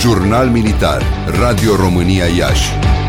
Jurnal Militar, Radio România Iași.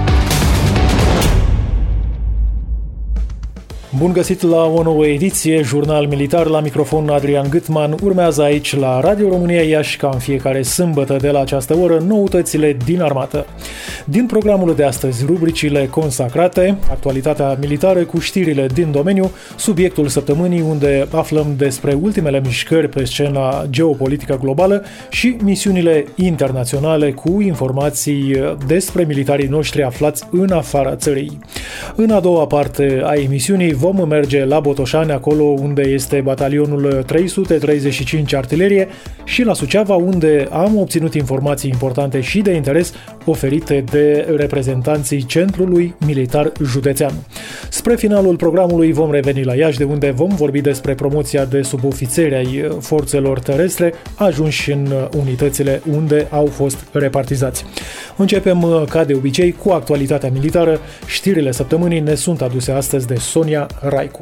Bun găsit la o nouă ediție, Jurnal Militar, la microfon Adrian Gâtman. Urmează aici la Radio România Iași, ca în fiecare sâmbătă de la această oră, noutățile din armată. Din programul de astăzi, rubricile consacrate, actualitatea militară cu știrile din domeniu, subiectul săptămânii unde aflăm despre ultimele mișcări pe scena geopolitică globală și misiunile internaționale cu informații despre militarii noștri aflați în afara țării. În a doua parte a emisiunii vom merge la Botoșani, acolo unde este batalionul 335 Artilerie, și la Suceava, unde am obținut informații importante și de interes oferite de reprezentanții Centrului Militar Județean. Spre finalul programului vom reveni la Iași, de unde vom vorbi despre promoția de subofițeri ai forțelor terestre ajunși în unitățile unde au fost repartizați. Începem, ca de obicei, cu actualitatea militară. Știrile săptămânii ne sunt aduse astăzi de Sonia Raicu.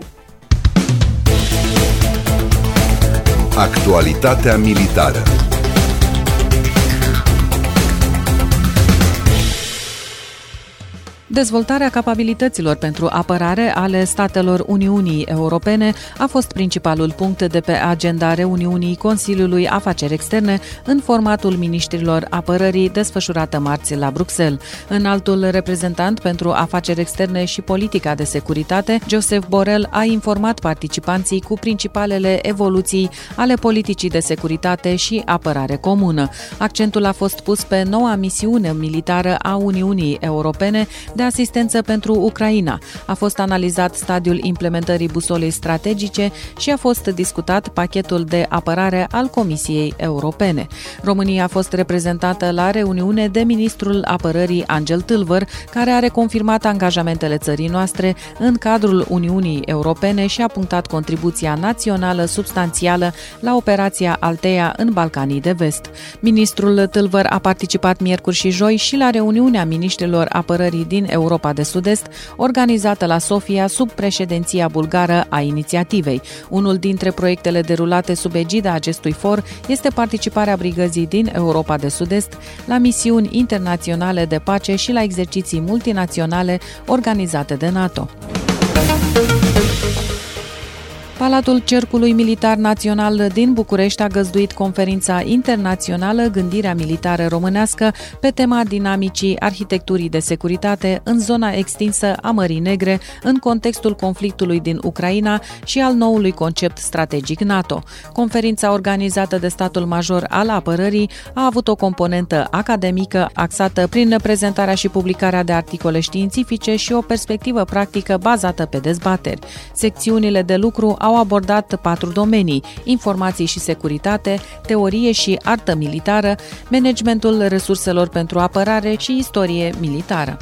Actualitatea militară. Dezvoltarea capabilităților pentru apărare ale statelor Uniunii Europene a fost principalul punct de pe agenda reuniunii Consiliului Afaceri Externe în formatul miniștrilor apărării desfășurată marți la Bruxelles. Înaltul reprezentant pentru afaceri externe și politica de securitate, Josep Borrell, a informat participanții cu principalele evoluții ale politicii de securitate și apărare comună. Accentul a fost pus pe noua misiune militară a Uniunii Europene de asistență pentru Ucraina. A fost analizat stadiul implementării busolei strategice și a fost discutat pachetul de apărare al Comisiei Europene. România a fost reprezentată la reuniune de ministrul apărării Angel Tâlvăr, care a reconfirmat angajamentele țării noastre în cadrul Uniunii Europene și a punctat contribuția națională substanțială la operația Althea în Balcanii de Vest. Ministrul Tâlvăr a participat miercuri și joi și la reuniunea miniștrilor apărării din Europa de Sud-Est, organizată la Sofia sub președinția bulgară a inițiativei. Unul dintre proiectele derulate sub egida acestui for este participarea brigăzii din Europa de Sud-Est la misiuni internaționale de pace și la exerciții multinaționale organizate de NATO. Palatul Cercului Militar Național din București a găzduit conferința internațională Gândirea militară românească pe tema dinamicii arhitecturii de securitate în zona extinsă a Mării Negre în contextul conflictului din Ucraina și al noului concept strategic NATO. Conferința organizată de statul major al apărării a avut o componentă academică axată prin prezentarea și publicarea de articole științifice și o perspectivă practică bazată pe dezbateri. Secțiunile de lucru au abordat 4 domenii: informații și securitate, teorie și artă militară, managementul resurselor pentru apărare și istorie militară.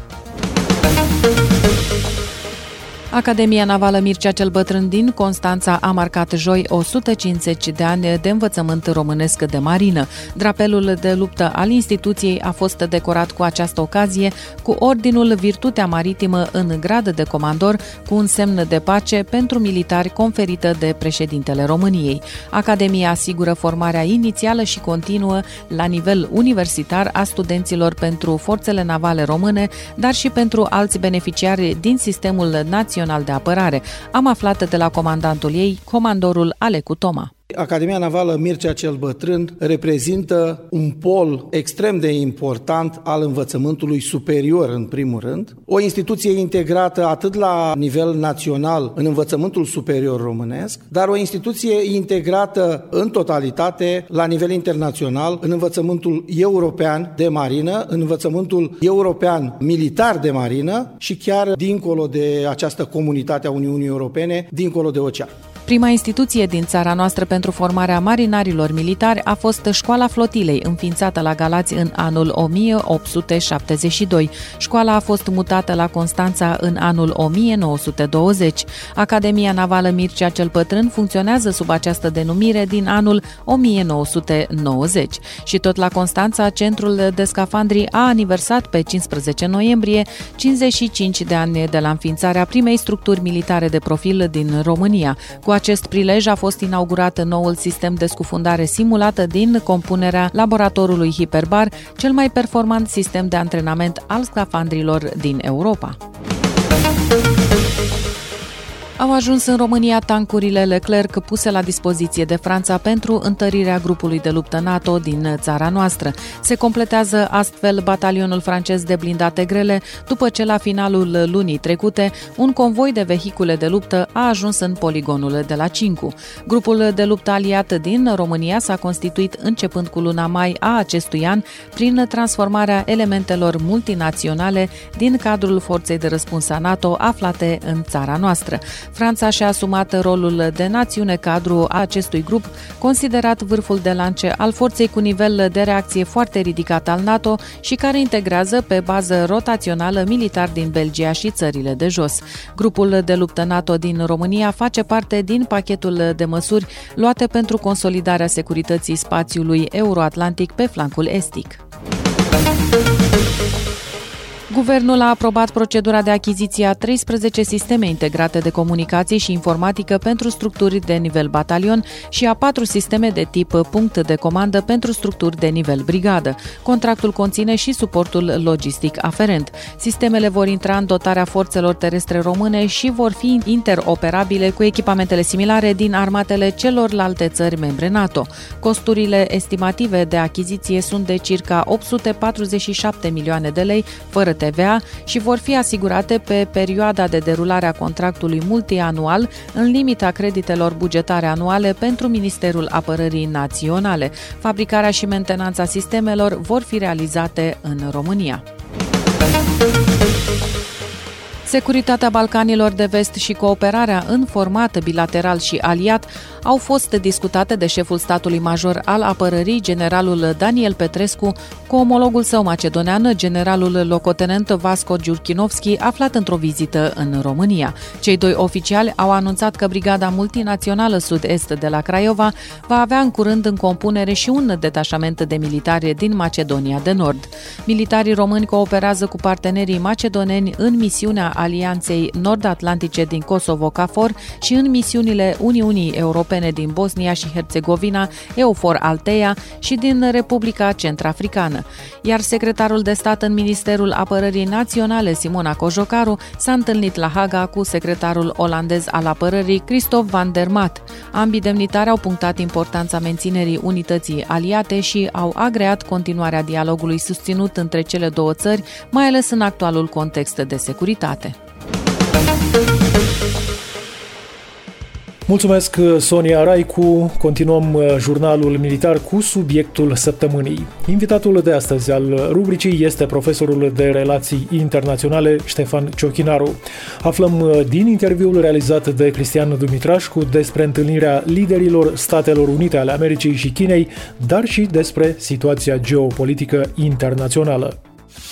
Academia Navală Mircea cel Bătrân din Constanța a marcat joi 150 de ani de învățământ românesc de marină. Drapelul de luptă al instituției a fost decorat cu această ocazie cu ordinul Virtutea Maritimă în grad de comandor, cu un semn de pace pentru militari conferită de președintele României. Academia asigură formarea inițială și continuă la nivel universitar a studenților pentru forțele navale române, dar și pentru alți beneficiari din sistemul național de apărare. Am aflat de la comandantul ei, comandorul Alecu Toma. Academia Navală Mircea cel Bătrân reprezintă un pol extrem de important al învățământului superior, în primul rând. O instituție integrată atât la nivel național în învățământul superior românesc, dar o instituție integrată în totalitate la nivel internațional în învățământul european de marină, în învățământul european militar de marină și chiar dincolo de această comunitate a Uniunii Europene, dincolo de ocean. Prima instituție din țara noastră pentru formarea marinarilor militari a fost Școala Flotilei, înființată la Galați în anul 1872. Școala a fost mutată la Constanța în anul 1920. Academia Navală Mircea cel Bătrân funcționează sub această denumire din anul 1990. Și tot la Constanța, Centrul de Scafandri a aniversat pe 15 noiembrie 55 de ani de la înființarea primei structuri militare de profil din România. Cu Cu acest prilej a fost inaugurat noul sistem de scufundare simulată din compunerea laboratorului Hyperbar, cel mai performant sistem de antrenament al scafandrilor din Europa. Au ajuns în România tancurile Leclerc puse la dispoziție de Franța pentru întărirea grupului de luptă NATO din țara noastră. Se completează astfel batalionul francez de blindate grele, după ce la finalul lunii trecute un convoi de vehicule de luptă a ajuns în poligonul de la Cincu. Grupul de luptă aliat din România s-a constituit începând cu luna mai a acestui an prin transformarea elementelor multinaționale din cadrul forței de răspuns a NATO aflate în țara noastră. Franța și-a asumat rolul de națiune cadru a acestui grup, considerat vârful de lance al forței cu nivel de reacție foarte ridicat al NATO și care integrează pe bază rotațională militari din Belgia și țările de jos. Grupul de luptă NATO din România face parte din pachetul de măsuri luate pentru consolidarea securității spațiului euroatlantic pe flancul estic. Guvernul a aprobat procedura de achiziție a 13 sisteme integrate de comunicații și informatică pentru structuri de nivel batalion și a 4 sisteme de tip punct de comandă pentru structuri de nivel brigadă. Contractul conține și suportul logistic aferent. Sistemele vor intra în dotarea forțelor terestre române și vor fi interoperabile cu echipamentele similare din armatele celorlalte țări membre NATO. Costurile estimative de achiziție sunt de circa 847 milioane de lei, fără TVA, și vor fi asigurate pe perioada de derulare a contractului multianual în limita creditelor bugetare anuale pentru Ministerul Apărării Naționale. Fabricarea și mentenanța sistemelor vor fi realizate în România. Securitatea Balcanilor de Vest și cooperarea în format bilateral și aliat au fost discutate de șeful statului major al apărării, generalul Daniel Petrescu, cu omologul său macedonean, generalul locotenent Vasco Giurchinovski, aflat într-o vizită în România. Cei doi oficiali au anunțat că Brigada Multinațională Sud-Est de la Craiova va avea în curând în compunere și un detașament de militari din Macedonia de Nord. Militarii români cooperează cu partenerii macedoneni în misiunea Alianței Nord-Atlantice din Kosovo KFOR și în misiunile Uniunii Europene din Bosnia și Herțegovina, EUFOR Althea, și din Republica Centrafricană. Iar secretarul de stat în Ministerul Apărării Naționale, Simona Cojocaru, s-a întâlnit la Haga cu secretarul olandez al apărării, Christophe van der Maat. Ambii demnitari au punctat importanța menținerii unității aliate și au agreat continuarea dialogului susținut între cele două țări, mai ales în actualul context de securitate. Mulțumesc, Sonia Raicu. Continuăm jurnalul militar cu subiectul săptămânii. Invitatul de astăzi al rubricii este profesorul de relații internaționale Ștefan Ciochinaru. Aflăm din interviul realizat de Cristian Dumitrașcu despre întâlnirea liderilor Statelor Unite ale Americii și Chinei, dar și despre situația geopolitică internațională.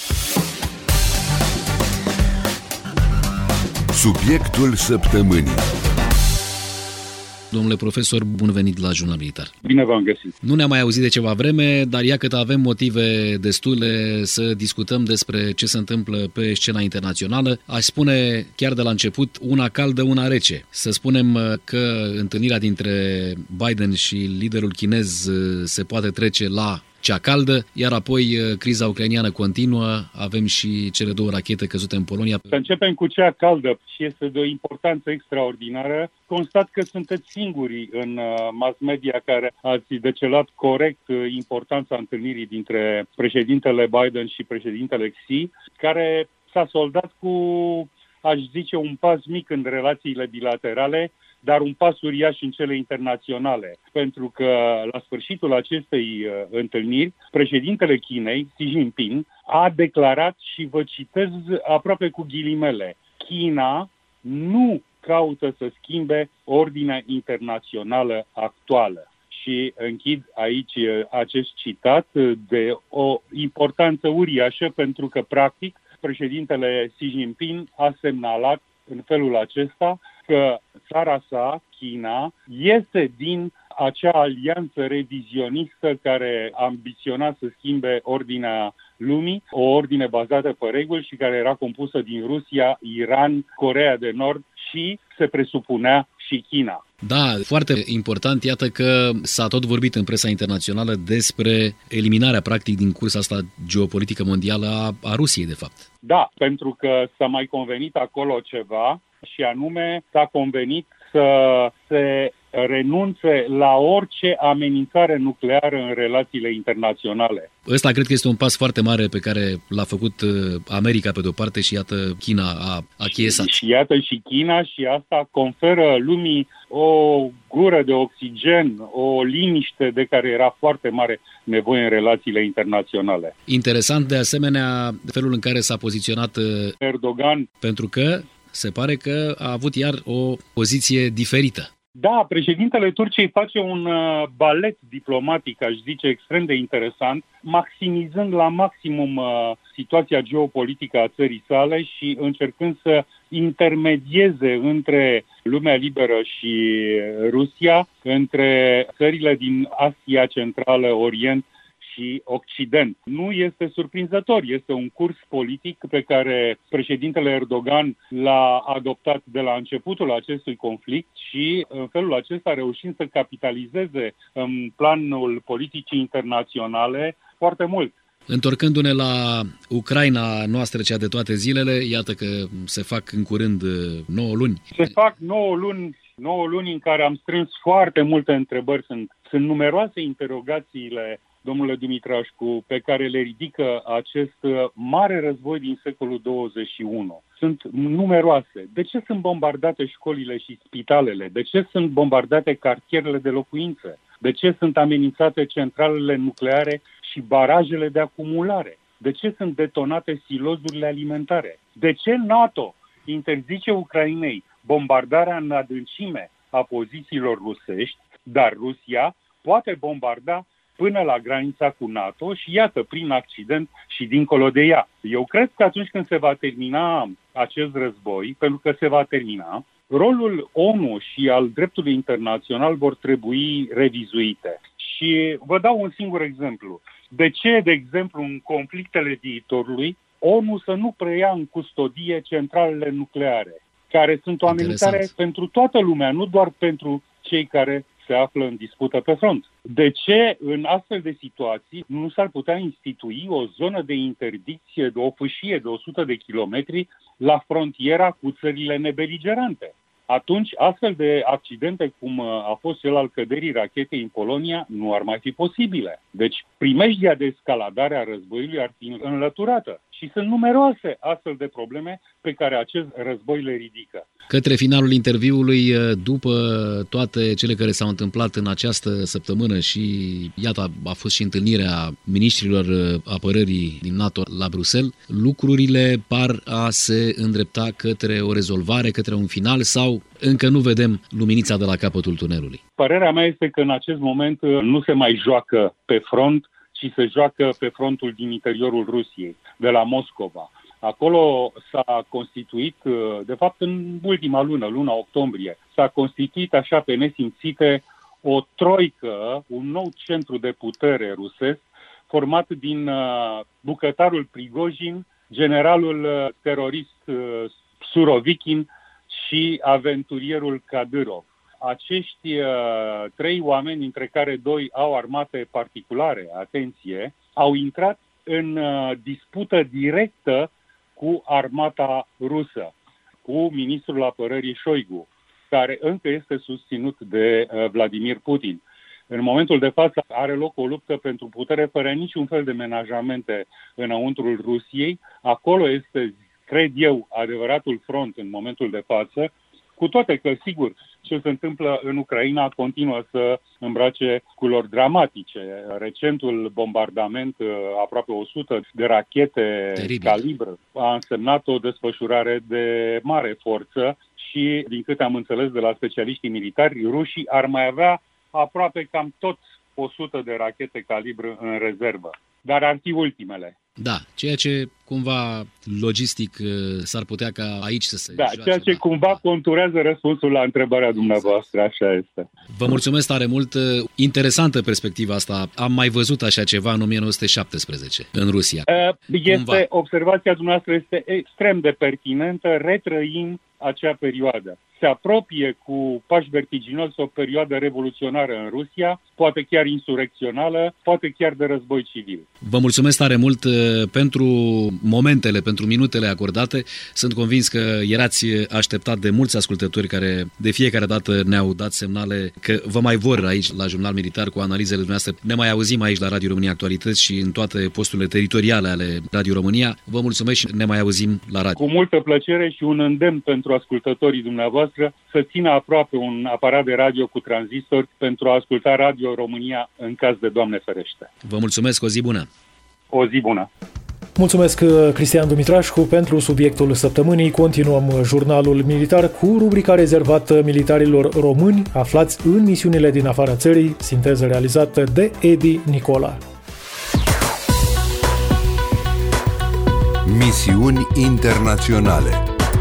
Subiectul săptămânii. Domnule profesor, bun venit la Jurnal Militar. Bine v-am găsit. Nu ne-am mai auzit de ceva vreme, dar iată avem motive destule să discutăm despre ce se întâmplă pe scena internațională. Aș spune chiar de la început, una caldă, una rece. Să spunem că întâlnirea dintre Biden și liderul chinez se poate trece la cea caldă, iar apoi criza ucrainiană continuă, avem și cele două rachete căzute în Polonia. Să începem cu cea caldă și este de o importanță extraordinară. Constat că sunteți singurii în mass media care ați decelat corect importanța întâlnirii dintre președintele Biden și președintele Xi, care s-a soldat cu, aș zice, un pas mic în relațiile bilaterale, dar un pas uriaș în cele internaționale. Pentru că la sfârșitul acestei întâlniri, președintele Chinei, Xi Jinping, a declarat, și vă citez aproape cu ghilimele, China nu caută să schimbe ordinea internațională actuală. Și închid aici acest citat de o importanță uriașă, pentru că, practic, președintele Xi Jinping a semnalat în felul acesta că țara sa, China, iese din acea alianță revizionistă care ambiționa să schimbe ordinea lumii, o ordine bazată pe reguli și care era compusă din Rusia, Iran, Coreea de Nord și, se presupunea, și China. Da, foarte important, iată că s-a tot vorbit în presa internațională despre eliminarea practic din cursa asta geopolitică mondială a Rusiei, de fapt. Da, pentru că s-a mai convenit acolo ceva și anume s-a convenit să se renunțe la orice amenințare nucleară în relațiile internaționale. Ăsta cred că este un pas foarte mare pe care l-a făcut America pe de-o parte și iată China a achiesat. Și iată și China și asta conferă lumii o gură de oxigen, o liniște de care era foarte mare nevoie în relațiile internaționale. Interesant de asemenea felul în care s-a poziționat Erdogan, pentru că se pare că a avut iar o poziție diferită. Da, președintele Turciei face un balet diplomatic, aș zice, extrem de interesant, maximizând la maximum situația geopolitică a țării sale și încercând să intermedieze între lumea liberă și Rusia, între țările din Asia Centrală, Orient și Occident. Nu este surprinzător, este un curs politic pe care președintele Erdogan l-a adoptat de la începutul acestui conflict și în felul acesta reușind să capitalizeze în planul politicii internaționale foarte mult. Întorcându-ne la Ucraina noastră, cea de toate zilele, iată că se fac în curând 9 luni. Se fac 9 luni în care am strâns foarte multe întrebări. Sunt numeroase interogațiile, domnule Dumitrașcu, pe care le ridică acest mare război din secolul 21. Sunt numeroase. De ce sunt bombardate școlile și spitalele? De ce sunt bombardate cartierele de locuințe? De ce sunt amenințate centralele nucleare și barajele de acumulare? De ce sunt detonate silozurile alimentare? De ce NATO interzice Ucrainei bombardarea în adâncime a pozițiilor rusești, dar Rusia poate bombarda până la granița cu NATO și iată, prin accident și dincolo de ea. Eu cred că atunci când se va termina acest război, pentru că se va termina, rolul ONU și al dreptului internațional vor trebui revizuite. Și vă dau un singur exemplu. De ce, de exemplu, în conflictele viitorului, ONU să nu preia în custodie centralele nucleare, care sunt o amenințare pentru toată lumea, nu doar pentru cei care se află în dispută pe front. De ce în astfel de situații nu s-ar putea institui o zonă de interdicție, de o fâșie de 100 de kilometri la frontiera cu țările nebeligerante? Atunci, astfel de accidente, cum a fost cel al căderii rachetei în Polonia, nu ar mai fi posibile. Deci, primejdia de escaladare a războiului ar fi înlăturată. Și sunt numeroase astfel de probleme pe care acest război le ridică. Către finalul interviului, după toate cele care s-au întâmplat în această săptămână și iată, a fost și întâlnirea miniștrilor apărării din NATO la Bruxelles, lucrurile par a se îndrepta către o rezolvare, către un final sau încă nu vedem luminița de la capătul tunelului? Părerea mea este că în acest moment nu se mai joacă pe front, ci se joacă pe frontul din interiorul Rusiei, de la Moscova. Acolo s-a constituit, de fapt în ultima lună, luna octombrie, s-a constituit așa pe nesimțite o troică, un nou centru de putere rusesc, format din bucătarul Prigojin, generalul terorist Surovikin și aventurierul Kadyrov. Acești 3 oameni, dintre care 2 au armate particulare, atenție, au intrat în dispută directă cu armata rusă, cu ministrul apărării Șoigu, care încă este susținut de Vladimir Putin. În momentul de față are loc o luptă pentru putere fără niciun fel de menajamente înăuntrul Rusiei. Acolo este, cred eu, adevăratul front în momentul de față, cu toate că, sigur, ce se întâmplă în Ucraina continuă să îmbrace culori dramatice. Recentul bombardament, aproape 100 de rachete calibr, a însemnat o desfășurare de mare forță și, din câte am înțeles de la specialiștii militari, rușii ar mai avea aproape cam tot 100 de rachete calibr în rezervă. Dar ar fi ultimele. Da, ceea ce cumva logistic s-ar putea ca aici să se joace. Ceea ce cumva conturează răspunsul la întrebarea dumneavoastră, așa este. Vă mulțumesc tare mult. Interesantă perspectiva asta. Am mai văzut așa ceva în 1917 în Rusia. Observația dumneavoastră este extrem de pertinentă. Retrăim acea perioadă. Se apropie cu pași vertiginoși o perioadă revoluționară în Rusia, poate chiar insurecțională, poate chiar de război civil. Vă mulțumesc tare mult pentru momentele, pentru minutele acordate. Sunt convins că erați așteptat de mulți ascultători care de fiecare dată ne-au dat semnale că vă mai vor aici la Jurnal Militar cu analizele dumneavoastră. Ne mai auzim aici la Radio România Actualități și în toate posturile teritoriale ale Radio România. Vă mulțumesc și ne mai auzim la radio. Cu multă plăcere și un îndemn pentru ascultătorii dumneavoastră să țină aproape un aparat de radio cu tranzistor pentru a asculta Radio România în caz de Doamne ferește. Vă mulțumesc, o zi bună! O zi bună! Mulțumesc, Cristian Dumitrașcu, pentru subiectul săptămânii. Continuăm Jurnalul Militar cu rubrica rezervată militarilor români aflați în misiunile din afara țării, sinteză realizată de Edi Nicola. Misiuni internaționale.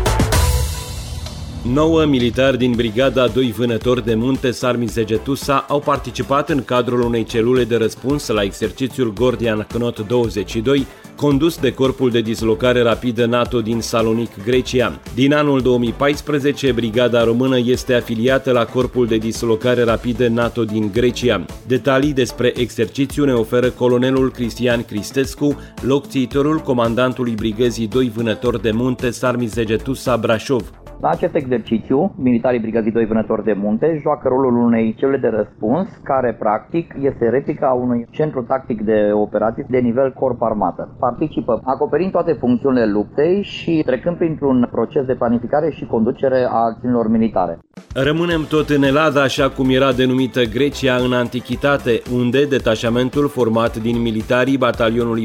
9 militari din Brigada 2 Vânători de Munte Sarmizegetusa au participat în cadrul unei celule de răspuns la exercițiul Gordian Knot 22, condus de Corpul de Dislocare Rapidă NATO din Salonic, Grecia. Din anul 2014, Brigada Română este afiliată la Corpul de Dislocare Rapidă NATO din Grecia. Detalii despre exercițiu ne oferă colonelul Cristian Cristescu, locțiitorul comandantului Brigăzii 2 Vânători de Munte Sarmizegetusa Brașov. La acest exercițiu, militarii Brigăzii 2 Vânători de Munte joacă rolul unei celule de răspuns, care practic este replica unui centru tactic de operații de nivel corp armată. Participă acoperind toate funcțiunile luptei și trecând printr-un proces de planificare și conducere a acțiunilor militare. Rămânem tot în Elada, așa cum era denumită Grecia în antichitate, unde detașamentul format din militarii batalionului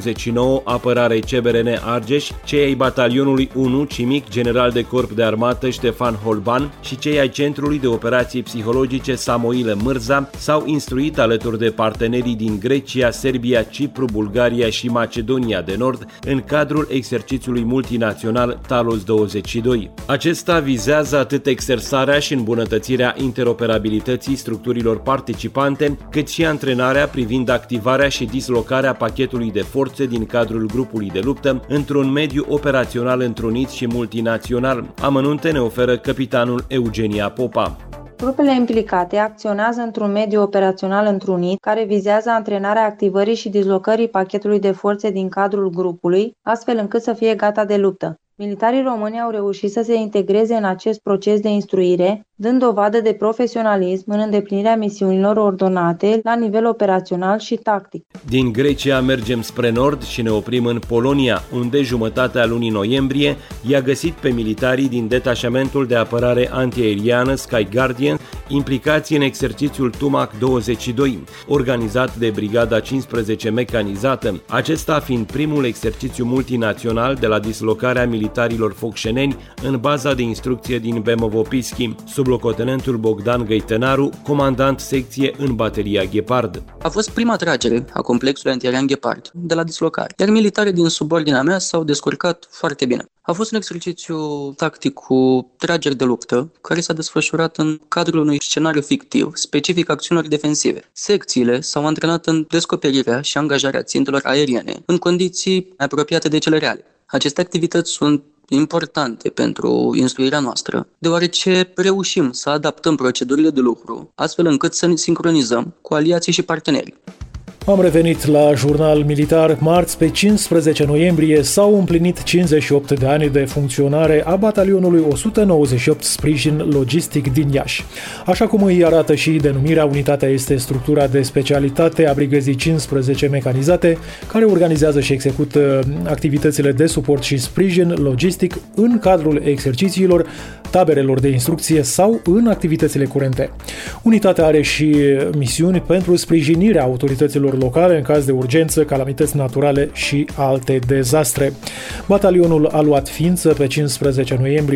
49 Apărare CBRN Argeș, cei ai batalionului 1 Cimic General de Corp de Armată Ștefan Holban și cei ai Centrului de Operații Psihologice Samoile Mârza s-au instruit alături de partenerii din Grecia, Serbia, Cipru, Bulgaria și Macedonia de Nord în cadrul exercițiului multinațional Talos 22. Acesta vizează atât exersarea și îmbunătățirea interoperabilității structurilor participante, cât și antrenarea privind activarea și dislocarea pachetului de forțe din cadrul grupului de luptă într-un mediu operațional întrunit și multinațional. Amănunte ne oferă capitanul Eugenia Popa. Grupele implicate acționează într-un mediu operațional întrunit care vizează antrenarea activării și dislocării pachetului de forțe din cadrul grupului, astfel încât să fie gata de luptă. Militarii români au reușit să se integreze în acest proces de instruire, dând dovadă de profesionalism în îndeplinirea misiunilor ordonate la nivel operațional și tactic. Din Grecia mergem spre nord și ne oprim în Polonia, unde jumătatea lunii noiembrie i-a găsit pe militarii din detașamentul de apărare antiaeriană Sky Guardian implicați în exercițiul Tumac 22, organizat de Brigada 15 mecanizată, acesta fiind primul exercițiu multinațional de la dislocarea militarilor focșeneni în baza de instrucție din Bemovo-Pischi, sublocotenentul Bogdan Găitănaru, comandant secție în bateria Ghepard. A fost prima tragere a complexului antiaerian Ghepard de la dislocare, iar militarii din subordinea mea s-au descurcat foarte bine. A fost un exercițiu tactic cu trageri de luptă, care s-a desfășurat în cadrul unui scenariu fictiv, specific acțiunilor defensive. Secțiile s-au antrenat în descoperirea și angajarea țintelor aeriene în condiții apropiate de cele reale. Aceste activități sunt importante pentru instruirea noastră, deoarece reușim să adaptăm procedurile de lucru, astfel încât să ne sincronizăm cu aliații și partenerii. Am revenit la Jurnal Militar. Marți, pe 15 noiembrie, s-au împlinit 58 de ani de funcționare a batalionului 198 Sprijin Logistic din Iași. Așa cum îi arată și denumirea, unitatea este structura de specialitate a Brigăzii 15 mecanizate, care organizează și execută activitățile de suport și sprijin logistic în cadrul exercițiilor, taberelor de instrucție sau în activitățile curente. Unitatea are și misiuni pentru sprijinirea autorităților locale în caz de urgență, calamități naturale și alte dezastre. Batalionul a luat ființă pe 15 noiembrie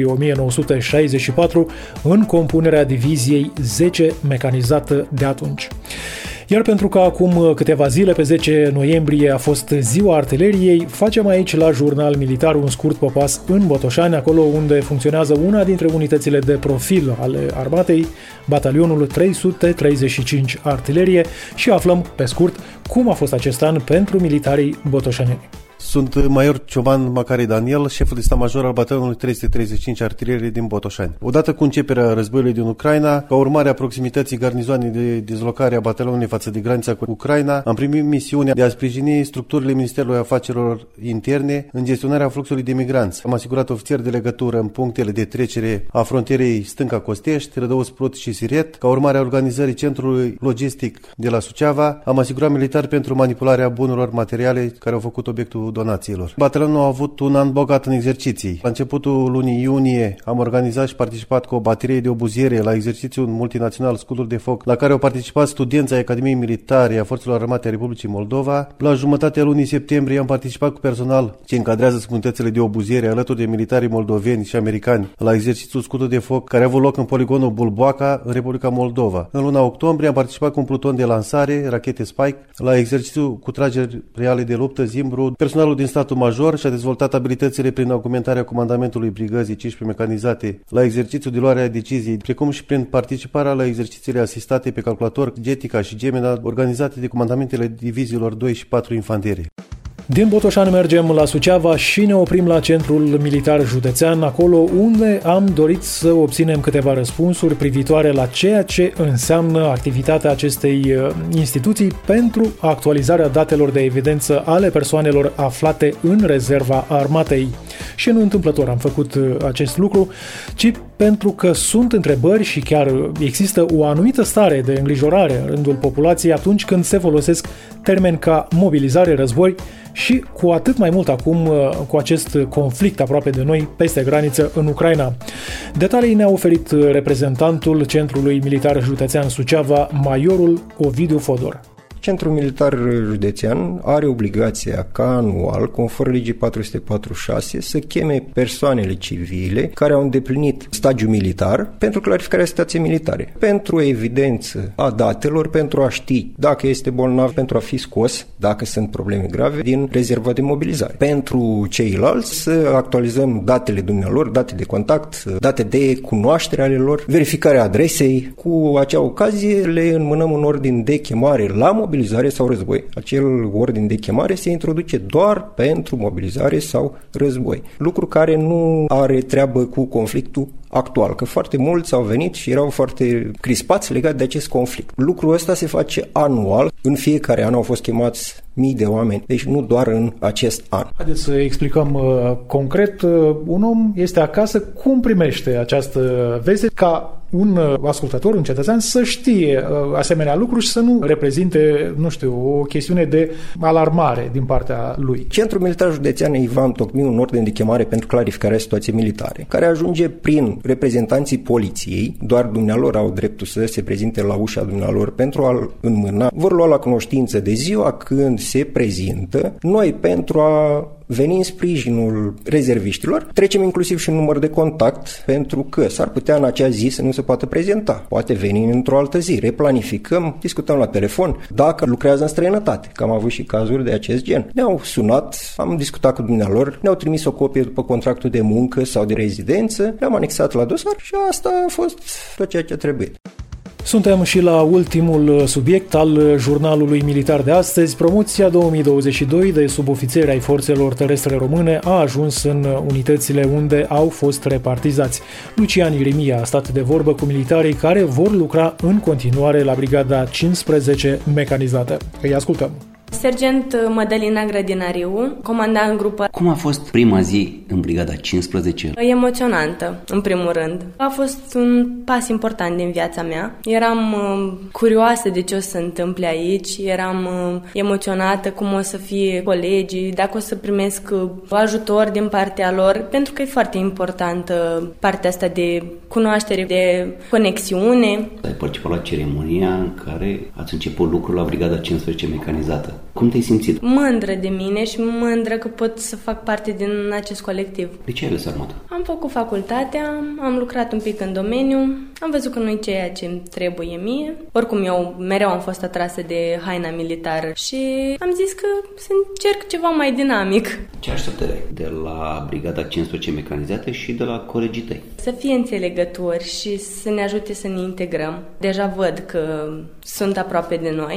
1964 în compunerea diviziei 10 mecanizată de atunci. Iar pentru că acum câteva zile, pe 10 noiembrie, a fost Ziua Artileriei, facem aici la Jurnal Militar un scurt popas în Botoșani, acolo unde funcționează una dintre unitățile de profil ale armatei, batalionul 335 Artilerie, și aflăm, pe scurt, cum a fost acest an pentru militarii botoșaneni. Sunt major Cioban Macari Daniel, șeful de stat major al batalionului 335 artilerie din Botoșani. Odată cu începerea războiului din Ucraina, ca urmare a proximității garnizoanei de dislocare a batalionului față de granița cu Ucraina, am primit misiunea de a sprijini structurile Ministerului Afacerilor Interne în gestionarea fluxului de migranți. Am asigurat ofițeri de legătură în punctele de trecere a frontierei Stânca-Costești, Rădăuț, Prut și Siret. Ca urmare a organizării centrului logistic de la Suceava, am asigurat militari pentru manipularea bunurilor materiale care au făcut obiectul donațiilor. Batalionul a avut un an bogat în exerciții. La începutul lunii iunie am organizat și participat cu o baterie de obuziere la exercițiul multinațional Scutul de Foc, la care au participat studenți ai Academiei Militare a Forțelor Armate a Republicii Moldova. La jumătatea lunii septembrie am participat cu personal ce încadrează unitățile de obuziere alături de militarii moldoveni și americani la exercițiul Scutul de Foc, care a avut loc în poligonul Bulboaca, în Republica Moldova. În luna octombrie am participat cu un pluton de lansare, rachete Spike, la exercițiul cu trageri reale de luptă Zimbru. Personalul din statul major și-a dezvoltat abilitățile prin augmentarea comandamentului brigăzii 15 mecanizate la exercițiul de luare a deciziei, precum și prin participarea la exercițiile asistate pe calculator, Getica și Gemena, organizate de comandamentele diviziilor 2 și 4 infanterie. Din Botoșani mergem la Suceava și ne oprim la Centrul Militar Județean, acolo unde am dorit să obținem câteva răspunsuri privitoare la ceea ce înseamnă activitatea acestei instituții pentru actualizarea datelor de evidență ale persoanelor aflate în rezerva armatei. Și nu întâmplător am făcut acest lucru, ci pentru că sunt întrebări și chiar există o anumită stare de îngrijorare în rândul populației atunci când se folosesc termeni ca mobilizare, război și cu atât mai mult acum cu acest conflict aproape de noi peste graniță în Ucraina. Detalii ne-a oferit reprezentantul Centrului Militar Județean Suceava, majorul Ovidiu Fodor. Centrul Militar Județean are obligația ca anual, conform legii 446, să cheme persoanele civile care au îndeplinit stagiul militar pentru clarificarea situației militare, pentru evidență a datelor, pentru a ști dacă este bolnav, pentru a fi scos, dacă sunt probleme grave, din rezerva de mobilizare. Pentru ceilalți să actualizăm datele dumnealor, date de contact, date de cunoaștere ale lor, verificarea adresei. Cu acea ocazie le înmânăm un ordin de chemare la mobilizare sau război. Acel ordin de chemare se introduce doar pentru mobilizare sau război. Lucru care nu are treabă cu conflictul actual, că foarte mulți au venit și erau foarte crispați legat de acest conflict. Lucrul ăsta se face anual. În fiecare an au fost chemați mii de oameni, deci nu doar în acest an. Haideți să explicăm concret. Un om este acasă, cum primește această veste ca un ascultător, un cetățean, să știe asemenea lucruri și să nu reprezinte, nu știu, o chestiune de alarmare din partea lui. Centrul Militar Județean îi va întocmi un ordin de chemare pentru clarificarea situației militare, care ajunge prin reprezentanții poliției, doar dumnealor au dreptul să se prezinte la ușa dumnealor pentru a-l înmâna. Vor lua la cunoștință de ziua când se prezintă, noi pentru a veni în sprijinul rezerviștilor, trecem inclusiv și un număr de contact, pentru că s-ar putea în acea zi să nu se poată prezenta. Poate veni într-o altă zi. Replanificăm, discutăm la telefon, dacă lucrează în străinătate, că am avut și cazuri de acest gen. Ne-au sunat, am discutat cu dumnealor, ne-au trimis o copie după contractul de muncă sau de rezidență, le-am anexat la dosar și asta a fost tot ceea ce trebuie. Suntem și la ultimul subiect al jurnalului militar de astăzi. Promoția 2022 de subofițeri ai forțelor terestre române a ajuns în unitățile unde au fost repartizați. Lucian Irimia a stat de vorbă cu militarii care vor lucra în continuare la brigada 15 mecanizată. Îi ascultăm. Sergent Mădălina Grădinariu, comanda în grupă. Cum a fost prima zi în brigada 15? Emoționantă, în primul rând. A fost un pas important din viața mea. Eram curioasă de ce o să se întâmple aici, eram emoționată cum o să fie colegii, dacă o să primesc ajutor din partea lor, pentru că e foarte importantă partea asta de cunoaștere, de conexiune. Ai participat la ceremonia în care ați început lucrul la brigada 15 mecanizată. Cum te-ai simțit? Mândră de mine și mândră că pot să fac parte din acest colectiv. De ce ai ales armata? Am făcut facultatea, am lucrat un pic în domeniu, am văzut că nu-i ceea ce îmi trebuie mie. Oricum, eu mereu am fost atrasă de haina militară și am zis că să încerc ceva mai dinamic. Ce așteptări ai de la brigada 15 mecanizate și de la colegii tăi? Să fie înțelegători și să ne ajute să ne integrăm. Deja văd că sunt aproape de noi.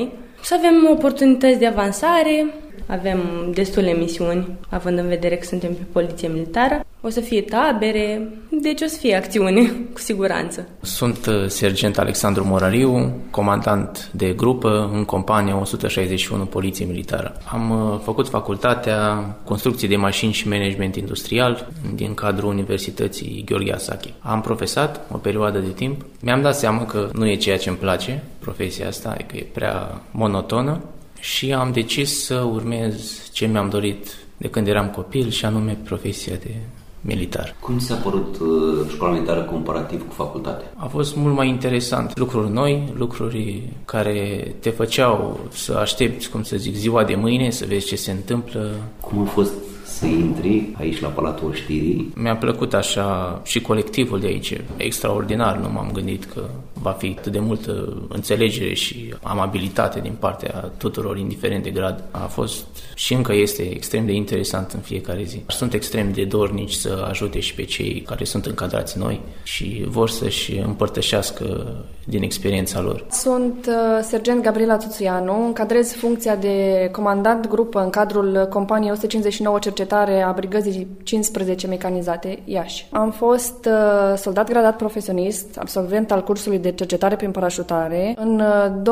Să avem oportunități de avansare, avem destule misiuni, având în vedere că suntem pe poliție militară. O să fie tabere, deci o să fie acțiune, cu siguranță. Sunt sergent Alexandru Morariu, comandant de grupă în compania 161 Poliție Militară. Am făcut facultatea Construcții de Mașini și Management Industrial din cadrul Universității Gheorghe Asache. Am profesat o perioadă de timp. Mi-am dat seama că nu e ceea ce îmi place, profesia asta, că e prea monotonă și am decis să urmez ce mi-am dorit de când eram copil și anume profesia de militar. Cum ți s-a părut școala militară comparativ cu facultatea? A fost mult mai interesant. Lucruri noi, lucruri care te făceau să aștepți, cum să zic, ziua de mâine, să vezi ce se întâmplă. Cum a fost să intri aici la Palatul Oștirii? Mi-a plăcut așa și colectivul de aici, extraordinar. Nu m-am gândit că va fi atât de multă înțelegere și amabilitate din partea tuturor, indiferent de grad. A fost și încă este extrem de interesant în fiecare zi. Sunt extrem de dornici să ajute și pe cei care sunt încadrați noi și vor să-și împărtășească din experiența lor. Sunt sergent Gabriela Tuțuianu, încadrez funcția de comandant grupă în cadrul companiei 159 cercetare a brigăzii 15 mecanizate Iași. Am fost soldat gradat profesionist, absolvent al cursului de cercetare prin parașutare. În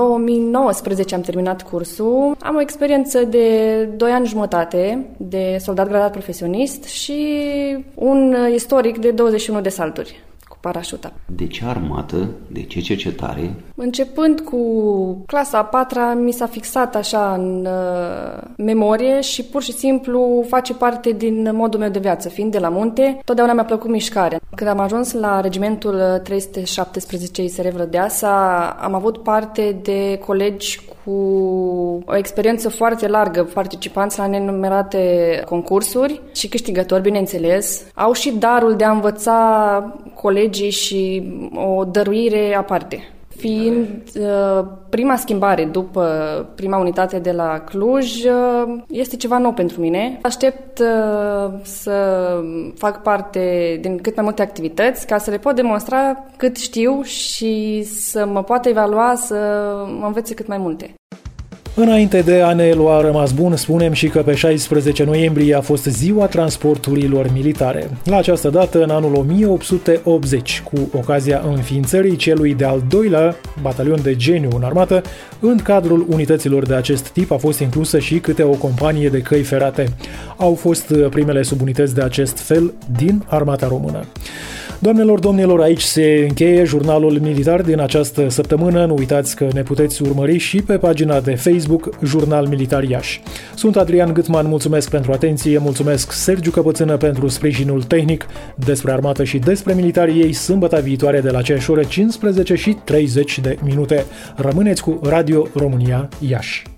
2019 am terminat cursul. Am o experiență de 2 ani jumătate de soldat gradat profesionist și un istoric de 21 de salturi cu parașuta. De ce armată? De ce cercetare? Începând cu clasa a 4-a, mi s-a fixat așa în memorie și pur și simplu face parte din modul meu de viață. Fiind de la munte, totdeauna mi-a plăcut mișcarea. Când am ajuns la regimentul 317 ISR Vlădeasa, am avut parte de colegi cu o experiență foarte largă, participanți la nenumerate concursuri și câștigători, bineînțeles. Au și darul de a învăța colegii și o dăruire aparte. Fiind prima schimbare după prima unitate de la Cluj, este ceva nou pentru mine. Aștept să fac parte din cât mai multe activități ca să le pot demonstra cât știu și să mă poată evalua, să mă învețe cât mai multe. Înainte de a ne lua rămas bun, spunem și că pe 16 noiembrie a fost ziua transporturilor militare. La această dată, în anul 1880, cu ocazia înființării celui de-al doilea batalion de geniu în armată, în cadrul unităților de acest tip a fost inclusă și câte o companie de căi ferate. Au fost primele subunități de acest fel din armata română. Doamnelor, domnilor, aici se încheie jurnalul militar din această săptămână. Nu uitați că ne puteți urmări și pe pagina de Facebook Jurnal Militar Iași. Sunt Adrian Gâtman, mulțumesc pentru atenție, mulțumesc Sergiu Căpățână pentru sprijinul tehnic. Despre armată și despre militarii ei, sâmbătă viitoare de la aceeași oră, 15:30. Rămâneți cu Radio România Iași.